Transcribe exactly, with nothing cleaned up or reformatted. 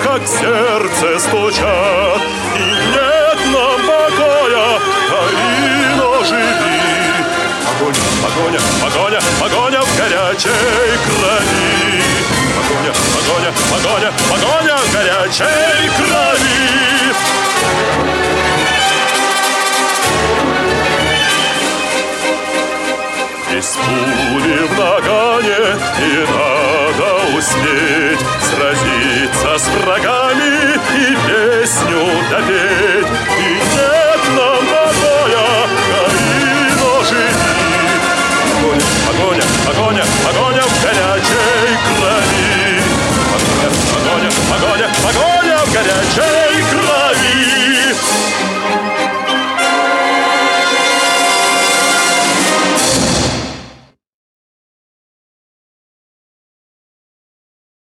как сердце стучат. И нет нам покоя, Карино, живи. Погоня, погоня, погоня, погоня в горячей крови. Погоня, погоня, погоня, погоня в горячей крови. Без пули в нагане и надо успеть сразиться с врагами и песню допеть. И нет нам покоя, Карино, живи. Погоня, погоня, погоня в горячей крови. Погоня, погоня, погоня, погоня.